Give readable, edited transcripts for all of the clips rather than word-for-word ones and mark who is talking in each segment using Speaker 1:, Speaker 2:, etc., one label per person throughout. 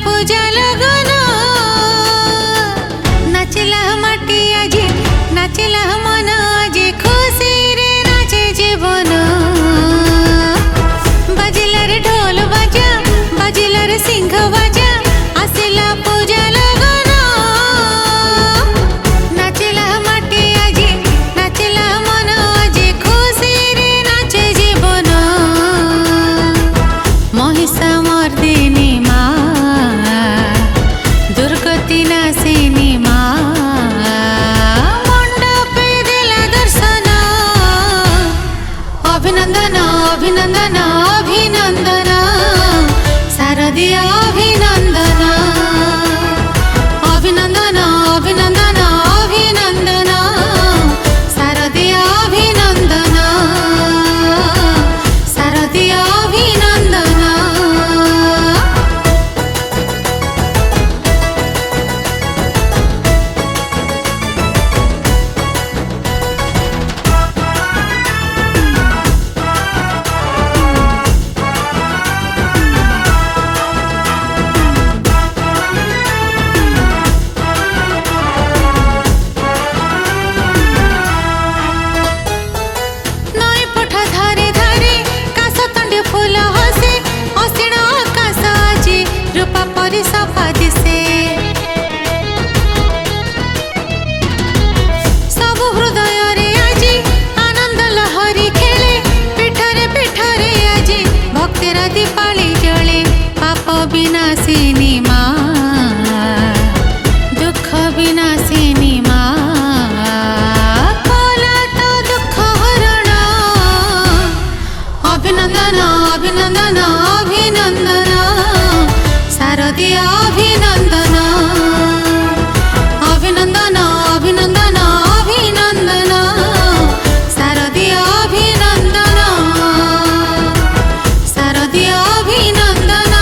Speaker 1: पूजा लगन नाचिला माटी आजी नाचिला मन आजी खुशी रे नाचे जीवन बाजिला रे ढोल बाजा बाजिला रे सिंह बाजा आसिला पूजा लगन नाचिला माटी आजी नाचिला मन आजी खुशी रे नाचे जीवन महिषा मर्दिनी मा दुर्गति नाशिनी मा मंडपे देला दर्शन अभिनंदन अभिनंदन अभिनंदन शारदीय अभिनंदन अभिनंदन अभिनंदन अभिनंदन शारदीय अभिनंदन शारदीय अभिनंदन सफा दिसे सब हृदय रे आजी आनंद लहरी खेले पीठरे आजी भक्तिर दीपाली जले पाप विनाशिनी माँ दुख विनाशिनी माँ कला तो दुख हरण अभिनंदन अभिनंदन अभिनंदन शारदीय अभिनंदन अभिनंदन अभिनंदन अभिनंदन शारदीय अभिनंदन शारदीय अभिनंदन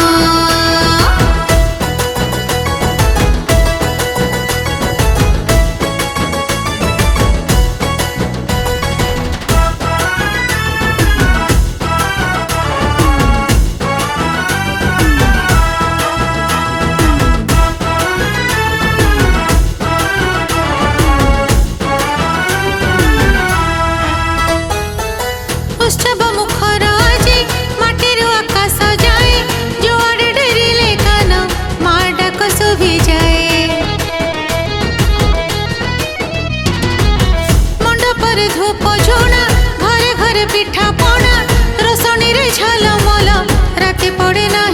Speaker 1: उत्सव मुखर आजी माटीर आकाश जाए जुआड़े डेरिले कान माँ डाक शुभी जाए मंडपर धूप झुणा घरे घरे पिठा पणा रोशनी रे झलमल राति पड़े ना